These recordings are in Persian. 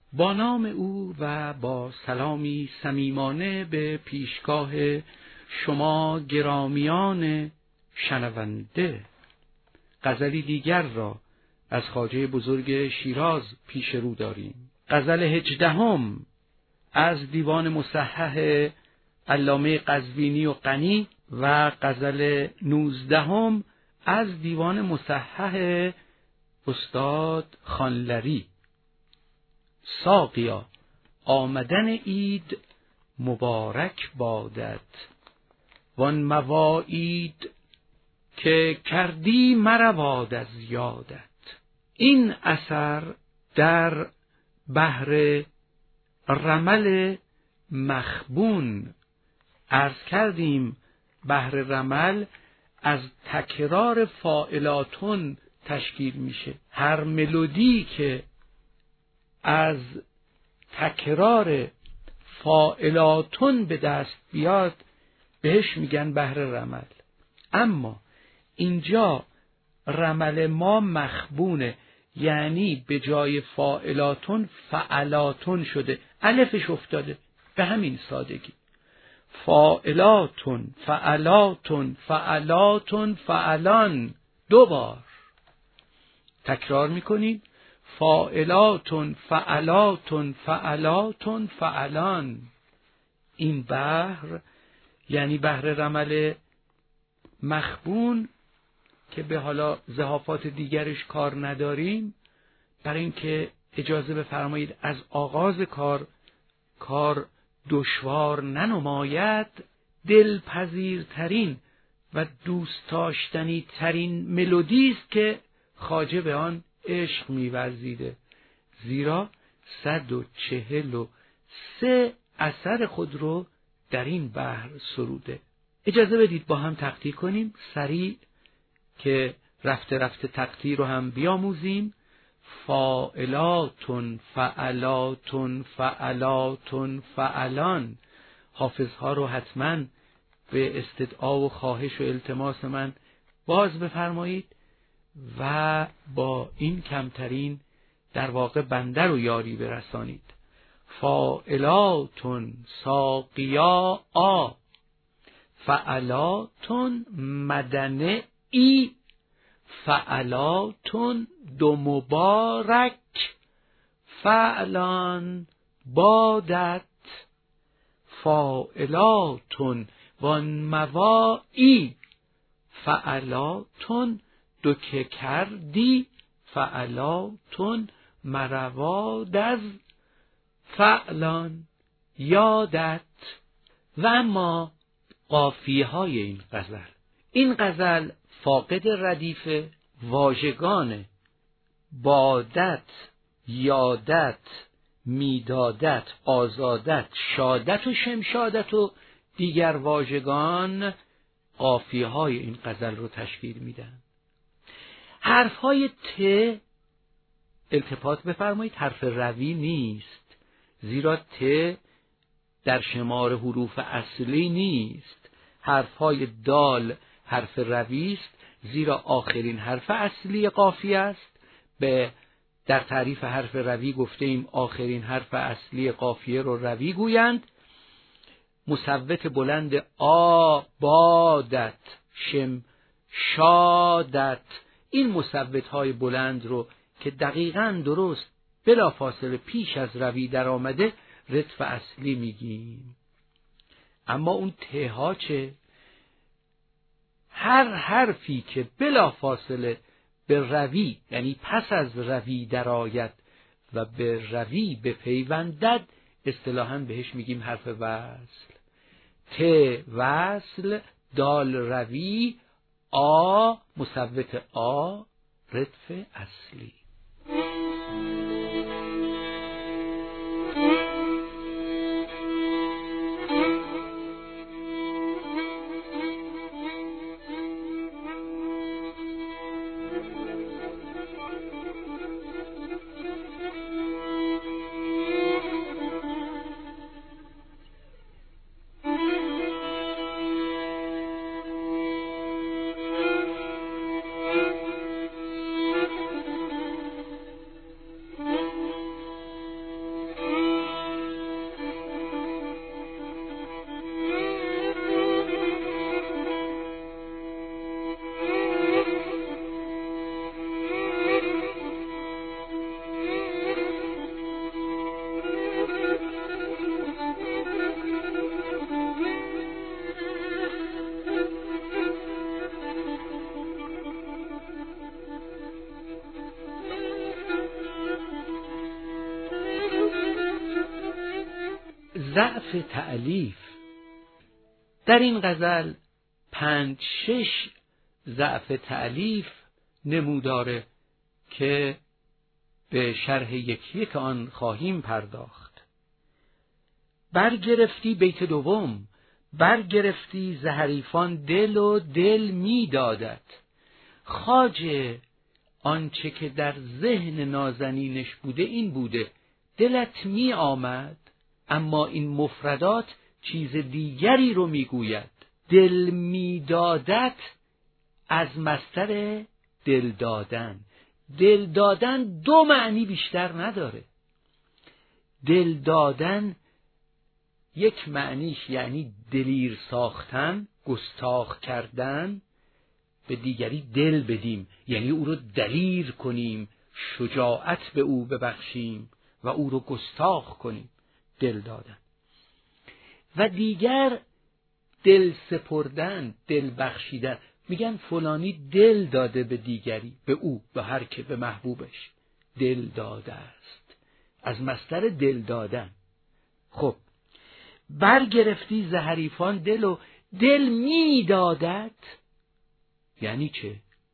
با نام او و با سلامی صمیمانه به پیشگاه شما گرامیان شنونده، غزلی دیگر را از خواجه بزرگ شیراز پیش رو داریم. غزل 18 از دیوان مصحح علامه قزوینی و غنی و غزل 19 از دیوان مصحح استاد خانلری. ساقیا آمدن عید مبارک بادت، وان مواعید که کردی مرود از یادت. این اثر در بحر رمل مخبون، عرض کردیم بحر رمل از تکرار فاعلاتون تشکیل میشه. هر ملودی که از تکرار فاعلاتون به دست بیاد بهش میگن بحر رمل. اما اینجا رمل ما مخبونه، یعنی به جای فاعلاتون فعلاتون شده، الفش افتاده. به همین سادگی فاعلاتون فعلاتون فعلاتون فعلان، 2 بار تکرار میکنیم. فاعلاتون فعلاتون فعلاتون فعلان. این بحر یعنی بحر رمل مخبون که به حالا ضحافات دیگرش کار نداریم، برای اینکه اجازه بفرمایید از آغاز کار دشوار ننماید، دلپذیرترین و دوست داشتنی ترین ملودی است که خواجه به آن عشق می‌ورزیده، زیرا 143 اثر خود رو در این بحر سروده. اجازه بدید با هم تقطیع کنیم سریع که رفته رفته تقطیع رو هم بیاموزیم. فاعلاتون فعلاتون فعلاتون فعلان. حافظها رو حتما به استدعا و خواهش و التماس من باز بفرمایید و با این کمترین در واقع بنده رو یاری برسانید. فاعلاتون ساقیا آ، فعلاتون مدنه ای، فعلاتون 2 مبارک، فعلان بادت. فاعلاتون وان مواعی، فعلاتون 2 که کردی، فعلاتون مرود از فعلان یادت. و اما قافیه های این غزل فاقد ردیف واژگان بادت، یادت، میدادت، آزادت، شادت و شمشادت و دیگر واژگان قافیه های این غزل رو تشکیل میدن. حرف های ت التفات بفرمایید حرف روی نیست، زیرا ت در شمار حروف اصلی نیست. حرف های دال حرف روی است، زیرا آخرین حرف اصلی قافیه است. در تعریف حرف روی گفته ایم آخرین حرف اصلی قافیه رو روی گویند. مصوت بلند آ، بادت، شم، شادت، این مصوت های بلند رو که دقیقاً درست بلا فاصله پیش از روی در آمده رتف اصلی میگیم. اما اون ته ها چه؟ هر حرفی که بلا فاصله به روی یعنی پس از روی در آید و به روی بپیوندد اصطلاحاً بهش میگیم حرف وصل. ت وصل، دال روی، آ مصوت آ، رتف اصلی. ضعف تألیف. در این غزل 5-6 ضعف تألیف نموداره که به شرح یکی که آن خواهیم پرداخت. برگرفتی بیت دوم، برگرفتی ز حریفان دل و دل می دادت. خواجه آنچه که در ذهن نازنینش بوده این بوده، دلت می آمد، اما این مفردات چیز دیگری رو می گوید. دل می دادت از مصدر دل دادن. دل دادن دو معنی بیشتر نداره. دل دادن یک معنیش یعنی دلیر ساختن، گستاخ کردن، به دیگری دل بدیم یعنی او رو دلیر کنیم، شجاعت به او ببخشیم و او رو گستاخ کنیم. دل دادن. و دیگر دل سپردن، دل بخشیدن. میگن فلانی دل داده به دیگری، به او، به هر که، به محبوبش دل داده است، از مصدر دل دادن. خب برگرفتی ز حریفان دل و دل میدادت یعنی چه؟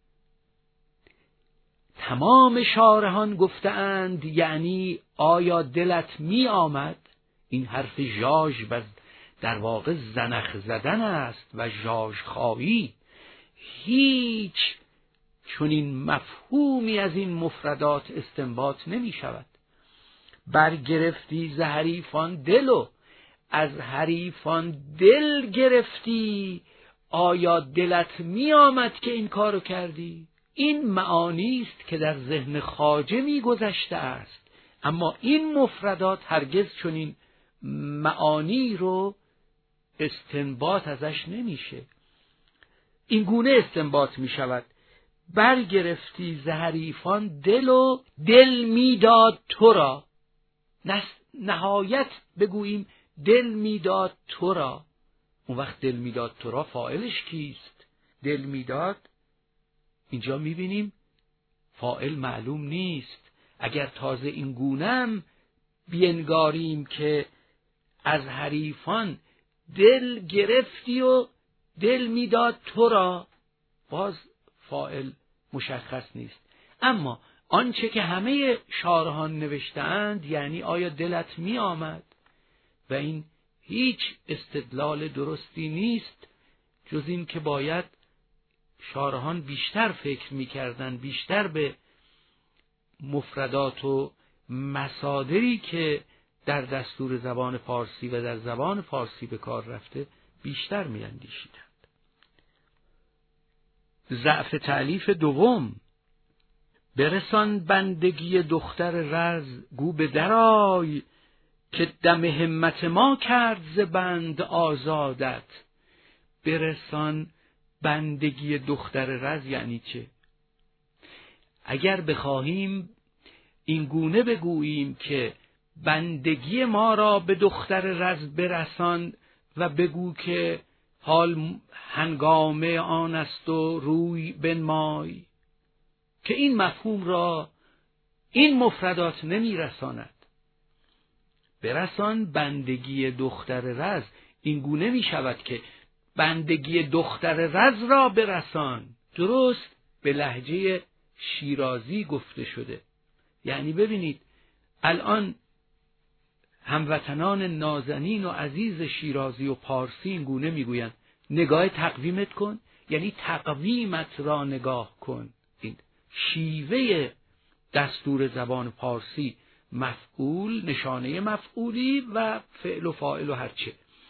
تمام شارحان گفتند یعنی آیا دلت می آمد؟ این حرف ژاژ در واقع زنخ زدن است و ژاژخایی. هیچ چنین مفهومی از این مفردات استنباط نمی شود. برگرفتی ز حریفان دل و از حریفان دل گرفتی، آیا دلت می آمد که این کارو کردی؟ این معانی است که در ذهن خواجه می گذشته است، اما این مفردات هرگز چنین معانی رو استنباط ازش نمیشه. این گونه استنباط می شود: برگرفتی ز حریفان دل و دل میداد تو را. نهایت بگوییم دل میداد تو را. اون وقت دل میداد تو را فاعلش کیست؟ دل میداد اینجا میبینیم فاعل معلوم نیست. اگر تازه این گونم بینگاریم که از حریفان دل گرفتی و دل میداد تو را، باز فاعل مشخص نیست. اما آنچه که همه شارحان نوشتند یعنی آیا دلت می آمد، و این هیچ استدلال درستی نیست جز این که باید شارحان بیشتر فکر می‌کردند، بیشتر به مفردات و مصادری که در دستور زبان فارسی و در زبان فارسی به کار رفته بیشتر می‌اندیشیدند. ضعف تألیف دوم: برسان بندگی دختر رز گو به درای، که دم همت ما کرد ز بند آزادت. برسان بندگی دختر رز یعنی چه؟ اگر بخواهیم این گونه بگوییم که بندگی ما را به دختر رز برسان و بگو که حال هنگامه آن است و روی بنمای، که این مفهوم را این مفردات نمی رساند. برسان بندگی دختر رز این گونه می شود که بندگی دختر رز را برسان. درست به لهجه شیرازی گفته شده. یعنی ببینید الان هموطنان نازنین و عزیز شیرازی و پارسی این گونه میگویند نگاه تقویمت کن، یعنی تقویمت را نگاه کن. این شیوه دستور زبان پارسی، مفعول، نشانه مفعولی و فعل و فاعل و هرچه.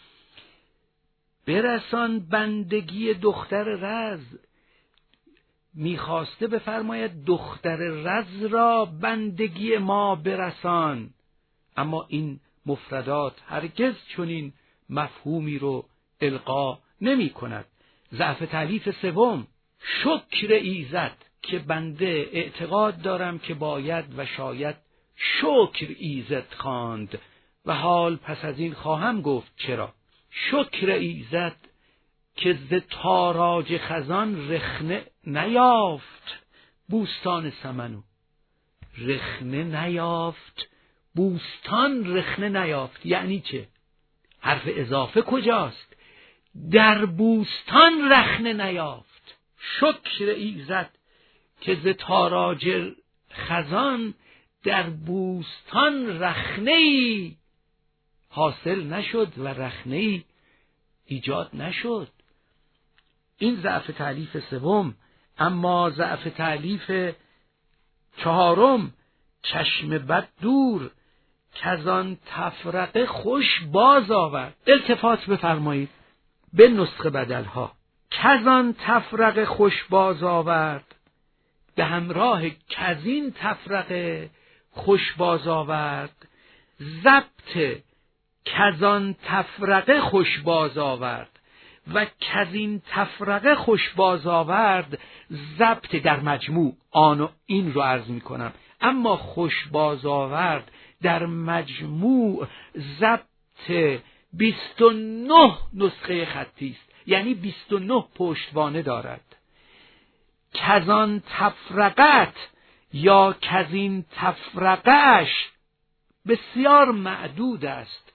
برسان بندگی دختر رز، میخواسته بفرماید دختر رز را بندگی ما برسان، اما این مفردات هرگز چنین مفهومی رو القا نمی کند. ضعف تألیف سوم: شکر ایزد، که بنده اعتقاد دارم که باید و شاید شکر ایزد خواند و حال پس از این خواهم گفت چرا. شکر ایزد که ز تاراج خزان رخنه نیافت بوستان سمنو. رخنه نیافت بوستان، رخنه نیافت یعنی چه؟ حرف اضافه کجاست؟ در بوستان رخنه نیافت. شکر ایزد که ز تاراج خزان در بوستان رخنه‌ای حاصل نشد و رخنه‌ای ایجاد نشد. این ضعف تألیف سوم. اما ضعف تألیف چهارم، چشم بد دور کزان تفرقه خوش باز آورد. التفات بفرمایید به نسخه بدلها. کزان تفرقه خوش باز آورد به همراه کزین تفرقه خوش باز آورد. ضبط کزان تفرقه خوش باز آورد و کزین تفرقه خوش باز آورد ضبط در مجموع آن و این رو عرض می کنم. اما خوش باز آورد در مجموع ضبط 29 نسخه خطی است، یعنی 29 پشتوانه دارد. کزان تفرقت یا کزین تفرقهش بسیار معدود است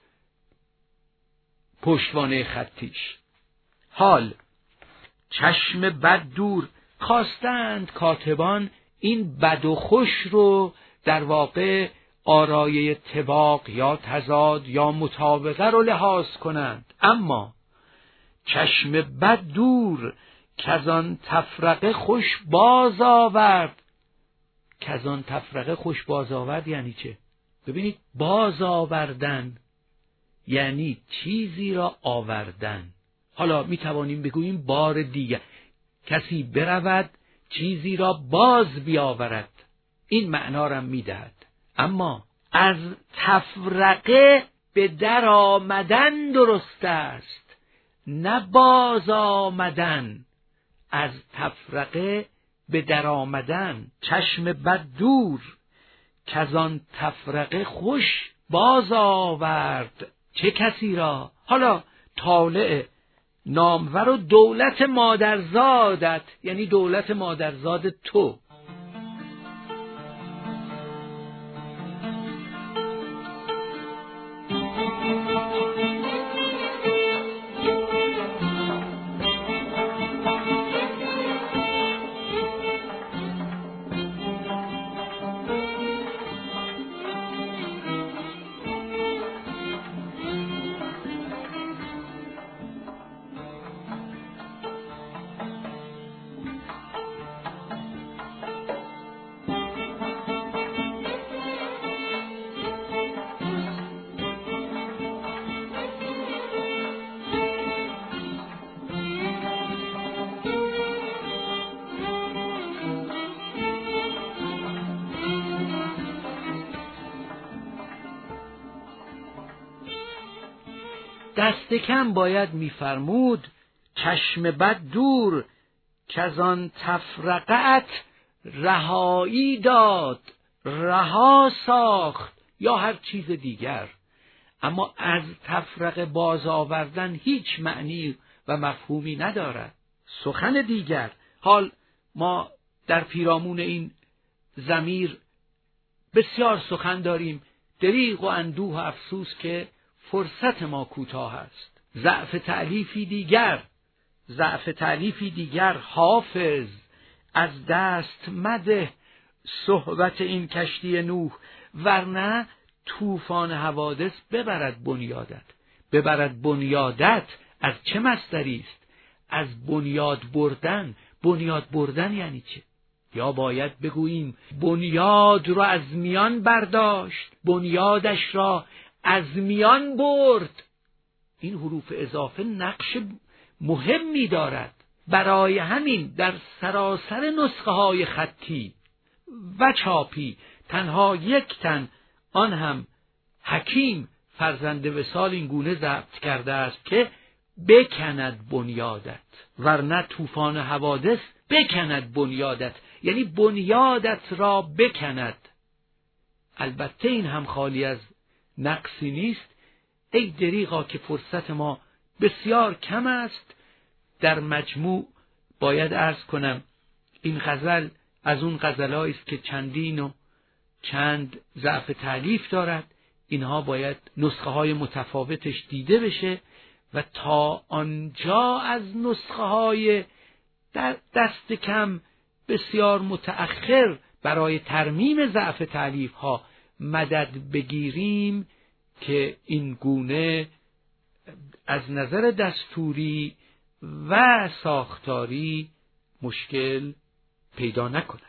پشتوانه خطیش. حال چشم بد دور، خواستند کاتبان این بد و خوش رو در واقع آرایه طباق یا تضاد یا مطابقه رو لحاظ کنند. اما چشم بد دور کزان تفرقه خوش باز آورد. کزان تفرقه خوش باز آورد یعنی چه؟ ببینید، باز آوردن یعنی چیزی را آوردن. حالا می توانیم بگوییم بار دیگر کسی برود چیزی را باز بیاورد، این معنا را می دهد. اما از تفرقه به در آمدن درست است، نه باز آمدن. از تفرقه به در آمدن. چشم بد دور کزان تفرقه خوش باز آورد. چه کسی را؟ حالا طالع نامور و دولت مادرزادت، یعنی دولت مادرزاد تو. دست کم باید می‌فرمود چشم بد دور کزان تفرقت رهایی داد، رها ساخت یا هر چیز دیگر. اما از تفرقه باز آوردن هیچ معنی و مفهومی ندارد. سخن دیگر، حال ما در پیرامون این ضمیر بسیار سخن داریم، دریغ و اندوه و افسوس که فرصت ما کوتاه است. ضعف تألیفی دیگر حافظ از دست مده صحبت این کشتی نوح، ورنه طوفان حوادث ببرد بنیادت از چه مصدری است؟ از بنیاد بردن. بنیاد بردن یعنی چه؟ یا باید بگوییم بنیاد را از میان برداشت، بنیادش را از میان برد. این حروف اضافه نقش مهمی دارد. برای همین در سراسر نسخه های خطی و چاپی تنها یک تن، آن هم حکیم فرزند وصال، این گونه ضبط کرده است که بکند بنیادت، ورنه طوفان حوادث بکند بنیادت، یعنی بنیادت را بکند. البته این هم خالی از نقصی نیست. ای دریغا که فرصت ما بسیار کم است. در مجموع باید عرض کنم این غزل از اون غزلایی است که چندین و چند ضعف تألیف دارد. اینها باید نسخه های متفاوتش دیده بشه و تا آنجا از نسخه های در دست کم بسیار متأخر برای ترمیم ضعف تألیف ها مدد بگیریم که این گونه از نظر دستوری و ساختاری مشکل پیدا نکند.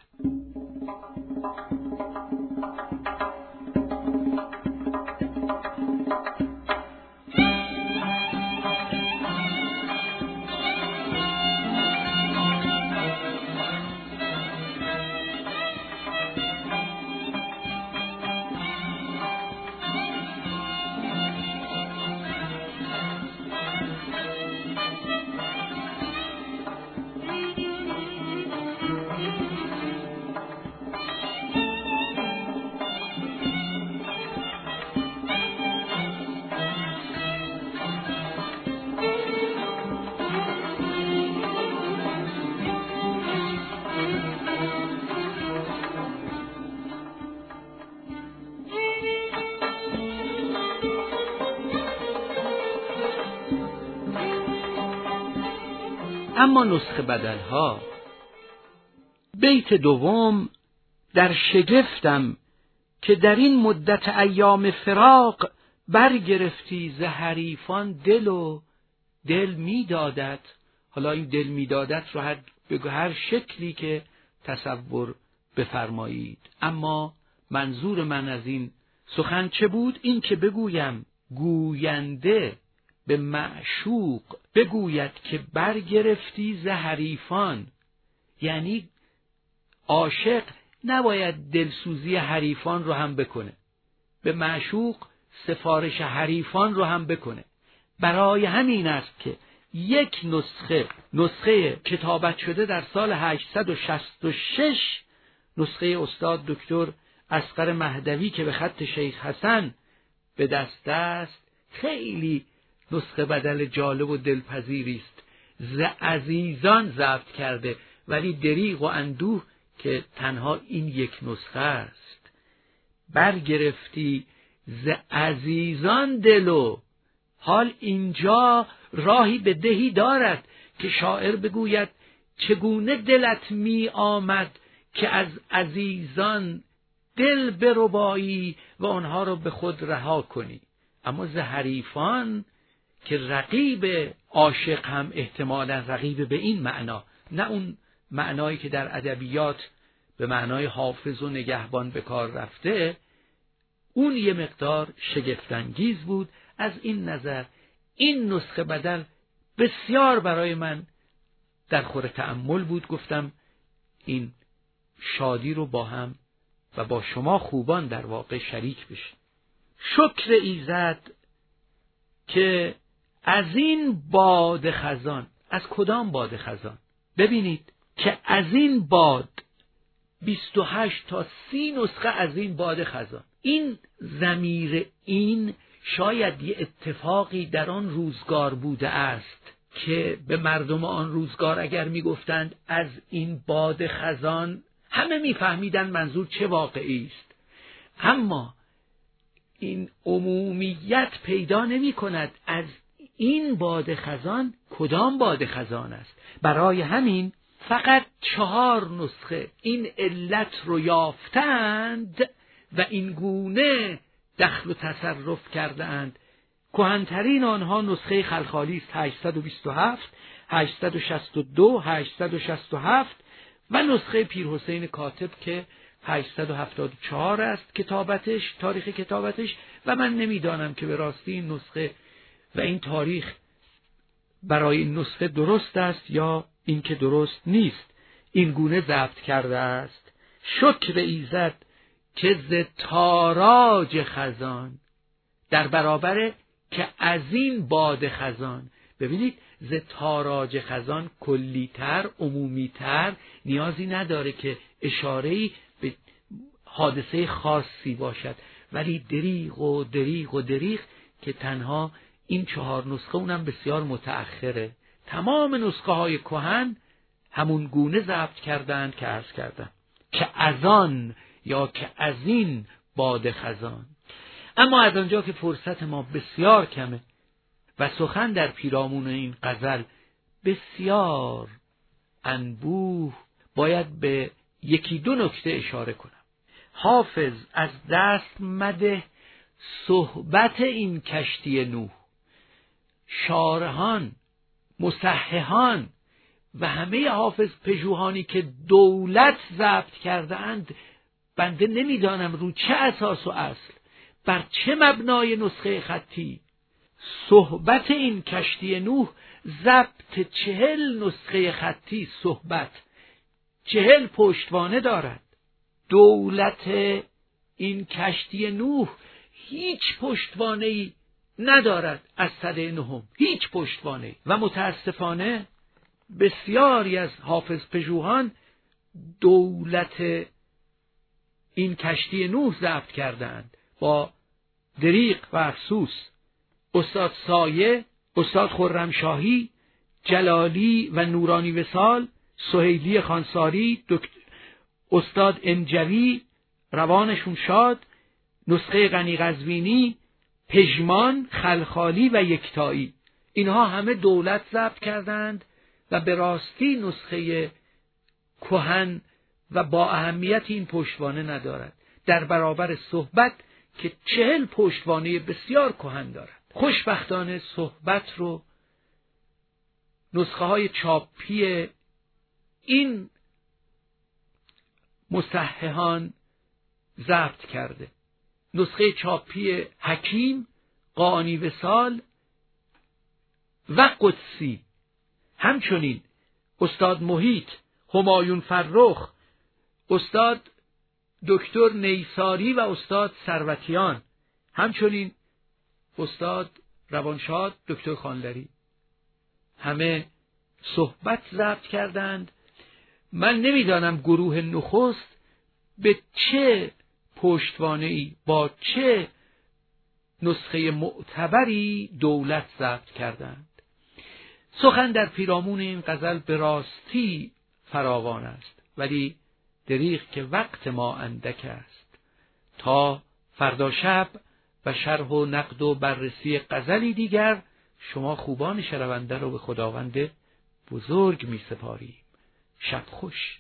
اما نسخه بدلها. بیت دوم: در شگفتم که در این مدت ایام فراق برگرفتی ز حریفان دل و دل میدادت. حالا این دل میدادت رو بگو هر شکلی که تصور بفرمایید، اما منظور من از این سخن چه بود؟ این که بگویم گوینده به معشوق بگوید که برگرفتی ز حریفان، یعنی عاشق نباید دلسوزی حریفان رو هم بکنه، به معشوق سفارش حریفان رو هم بکنه. برای همین است که یک نسخه کتابت شده در سال 866 نسخه استاد دکتر اصغر مهدوی که به خط شیخ حسن به دست است، خیلی نسخه بدل جالب و دلپذیری است. ز عزیزان ضبط کرده، ولی دریغ و اندوه که تنها این یک نسخه است. برگرفتی ز عزیزان دلو. حال اینجا راهی به دهی دارد که شاعر بگوید چگونه دلت می آمد که از عزیزان دل بربایی و آنها رو به خود رها کنی. اما ز حریفان که رقیب عاشق هم احتمالا رقیب به این معنا، نه اون معنایی که در ادبیات به معنای حافظ و نگهبان به کار رفته، اون یه مقدار شگفت‌انگیز بود. از این نظر این نسخه بدل بسیار برای من در خور تأمل بود. گفتم این شادی رو با هم و با شما خوبان در واقع شریک بشیم. شکر ایزد که از این باد خزان. از کدام باد خزان؟ ببینید که از این باد 28 تا 30 نسخه از این باد خزان. این ضمیر این شاید یه اتفاقی در آن روزگار بوده است که به مردم آن روزگار اگر میگفتند از این باد خزان، همه میفهمیدن منظور چه واقعی است، اما این عمومیت پیدا نمی کند از این باد خزان کدام باد خزان است. برای همین فقط 4 نسخه این علت رو یافتند و این گونه دخل و تصرف کردند. کهن‌ترین آنها نسخه خلخالی است، 827، 862، 867 و نسخه پیرحسین کاتب که 874 است کتابتش، تاریخ کتابتش. و من نمیدانم که به راستی این نسخه و این تاریخ برای این نسخه درست است یا این که درست نیست. این گونه ضبط کرده است: شکر ایزد که ز تاراج خزان، در برابر که از این باد خزان. ببینید ز تاراج خزان کلی‌تر، عمومی‌تر، نیازی نداره که اشاره‌ای به حادثه خاصی باشد، ولی دریغ و دریغ و دریغ که تنها این 4 نسخه اونم بسیار متأخره. تمام نسخه های کهن همون گونه ضبط کردند که عرض کردم، که از آن یا که از این باد خزان. اما از آنجا که فرصت ما بسیار کمه و سخن در پیرامون این غزل بسیار انبوه، باید به یکی دو نکته اشاره کنم. حافظ از دست مده صحبت این کشتی نوح. شارحان، مصححان و همه حافظ پژوهانی که دولت ضبط کرده اند، بنده نمیدانم رو چه اساس و اصل، بر چه مبنای نسخه خطی صحبت این کشتی نوح ضبط 40 نسخه خطی صحبت 40 پشتوانه دارد. دولت این کشتی نوح هیچ پشتوانه‌ای ندارد از سده نهم، هیچ پشتوانه‌ای. و متاسفانه بسیاری از حافظ پژوهان دولت این کشتی نوح ضبط کردند با دریغ و افسوس. استاد سایه، استاد خرمشاهی، جلالی و نورانی وصال، سهیلی خانساری، استاد انجوی روانشون شاد، نسخه غنی قزوینی، پژمان، خلخالی و یکتایی، اینها همه دولت ضبط کردند و به راستی نسخه کهن و با اهمیت این پشتوانه ندارد در برابر صحبت که 40 پشتوانه بسیار کهن دارد. خوشبختانه صحبت رو نسخه های چاپی این مصححان ضبط کرده. نسخه چاپی حکیم، قانی وصال و قدسی، همچنین استاد محیط، همایون فرخ، استاد دکتر نیساری و استاد ثروتیان، همچنین استاد روانشاد دکتر خانلری، همه صحبت ضبط کردند. من نمیدانم گروه نخست به چه پشتوانه‌ای با چه نسخه معتبری دولت ضبط کردند. سخن در پیرامون این غزل به راستی فراوان است، ولی دریغ که وقت ما اندک است. تا فردا شب و شرح و نقد و بررسی غزلی دیگر شما خوبان شنونده رو به خداوند بزرگ می سپاریم. شب خوش.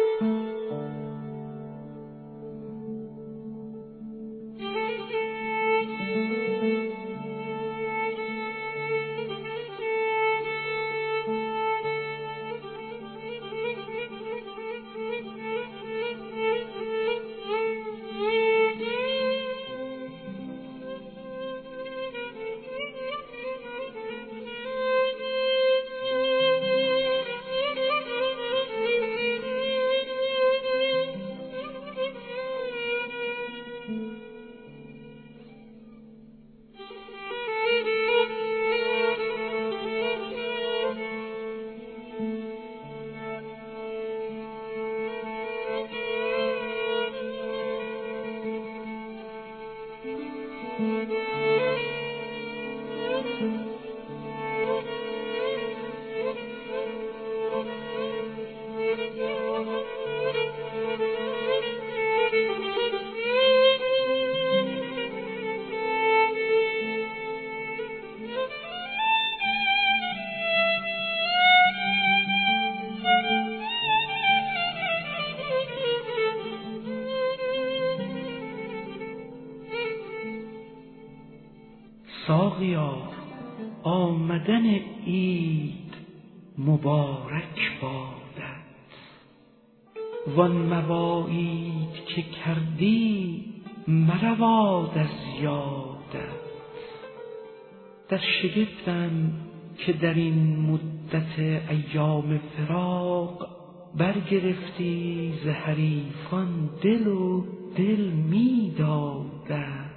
ساقیا آمدن عید مبارک بادت، وان مواعید که کردی مرود از یادت. در شگفتم که در این مدت ایام فراق برگرفتی ز حریفان دل و دل می دادت.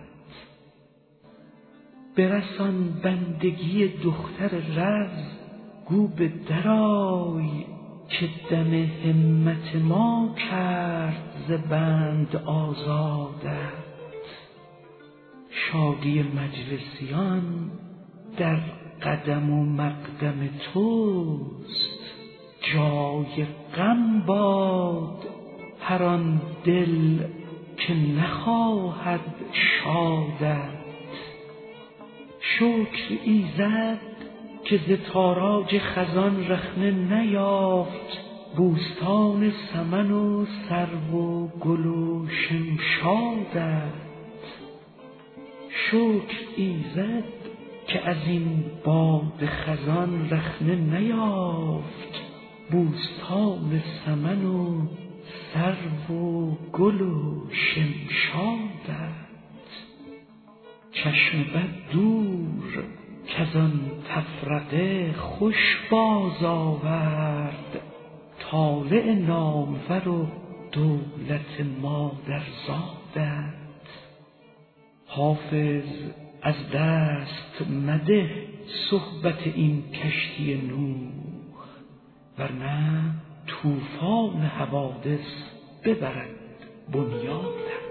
برسان بندگی دختر رز گو به درآی، که دم همت ما کرد ز بند آزادت. شادی مجلسیان در قدم و مقدم توست، جای غم باد هر آن دل که نخواهد شادت. شکر ایزد که ز تاراج خزان رخنه نیافت بوستان سمن و سرو و گل و شمشادت. شکر ایزد که از این باد خزان رخنه نیافت بوستان سمن و سرو و گل و شمشادت. چشم بد دور کزان تفرقه خوش باز آورد طالع نامور و دولت مادرزادت. حافظ از دست مده صحبت این کشتی نوح، ورنه طوفان حوادث ببرد بنیادت.